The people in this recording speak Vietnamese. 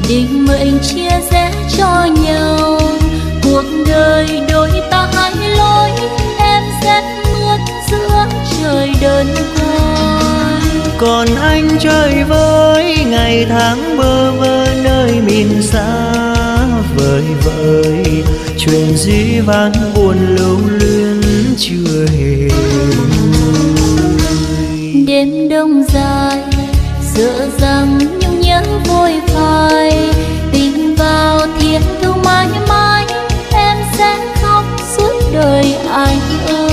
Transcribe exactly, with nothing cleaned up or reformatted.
định mệnh chia rẽ cho nhau, cuộc đời đôi ta hai lối, em rét mướt giữa trời đơn côi. Còn anh chơi với ngày tháng bơ vơ nơi miền xa vời vợi, chuyện dĩ vãng buồn lưu luyến chưa hề nguôi. Đêm đông dài sợ rằng nhung nhớ vội phai, tình vào thiên thu mãi mãi em sẽ khóc suốt đời anh ơi.